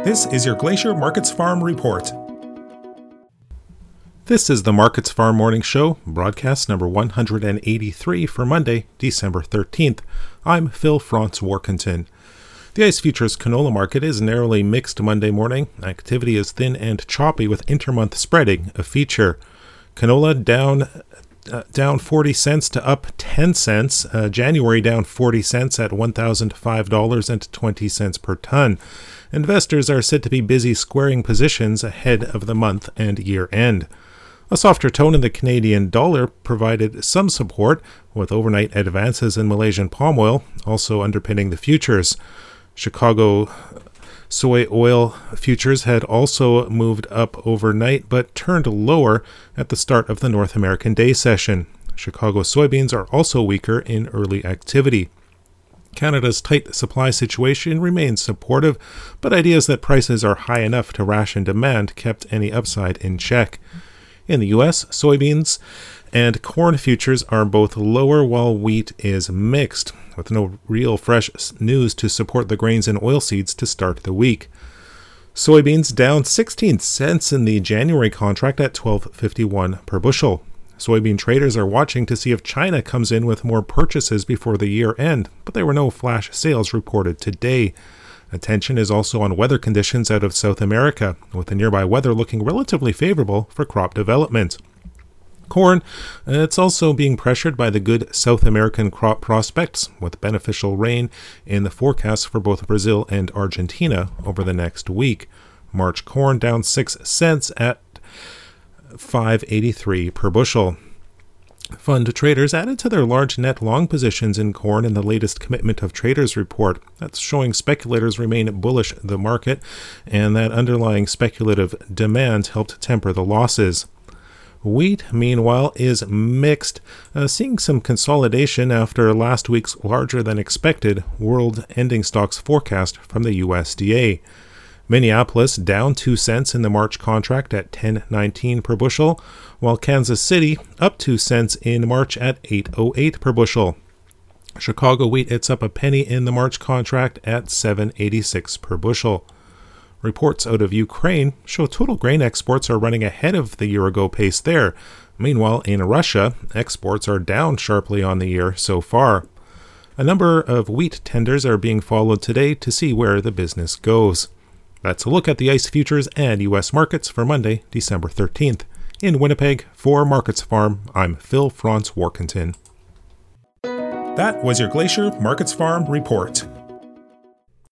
This is your Glacier Markets Farm Report. This is the Markets Farm Morning Show, broadcast number 183 for Monday, December 13th. I'm Phil Franz-Warkentin. The ICE Futures canola market is narrowly mixed Monday morning. Activity is thin and choppy with intermonth spreading a feature. Canola down 40 cents to up 10 cents. January down 40 cents at $1,005.20 per ton. Investors are said to be busy squaring positions ahead of the month and year end. A softer tone in the Canadian dollar provided some support, with overnight advances in Malaysian palm oil also underpinning the futures. Chicago soy oil futures had also moved up overnight but turned lower at the start of the North American day session. Chicago soybeans are also weaker in early activity. Canada's tight supply situation remains supportive, but ideas that prices are high enough to ration demand kept any upside in check. In the U.S., soybeans and corn futures are both lower while wheat is mixed, with no real fresh news to support the grains and oilseeds to start the week. Soybeans down 16 cents in the January contract at $12.51 per bushel. Soybean traders are watching to see if China comes in with more purchases before the year end, but there were no flash sales reported today. Attention is also on weather conditions out of South America, with the nearby weather looking relatively favorable for crop development. Corn, it's also being pressured by the good South American crop prospects, with beneficial rain in the forecast for both Brazil and Argentina over the next week. March corn down 6 cents at $5.83 per bushel. Fund traders added to their large net long positions in corn in the latest Commitment of Traders report. That's showing speculators remain bullish the market, and that underlying speculative demand helped temper the losses. Wheat, meanwhile, is mixed, seeing some consolidation after last week's larger-than-expected world ending stocks forecast from the USDA. Minneapolis down 2 cents in the March contract at $10.19 per bushel, while Kansas City up 2 cents in March at $8.08 per bushel. Chicago wheat it's up a penny in the March contract at $7.86 per bushel. Reports out of Ukraine show total grain exports are running ahead of the year-ago pace there. Meanwhile, in Russia, exports are down sharply on the year so far. A number of wheat tenders are being followed today to see where the business goes. That's a look at the ICE Futures and U.S. markets for Monday, December 13th. In Winnipeg, for Markets Farm, I'm Phil Franz-Warkentin. That was your Glacier Markets Farm Report.